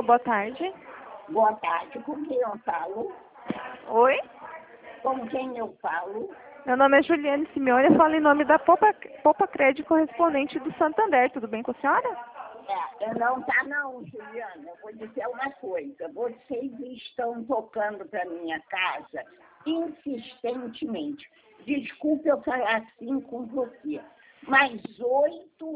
Alô, boa tarde. Boa tarde, com quem eu falo? Oi? Com quem eu falo? Meu nome é Juliane Simeone, eu falo em nome da Poupa Crédito, correspondente do Santander. Tudo bem com a senhora? Eu não tá não, Juliana. Eu vou dizer uma coisa. Vocês estão tocando para minha casa insistentemente. Desculpe eu falar assim com você, mas 8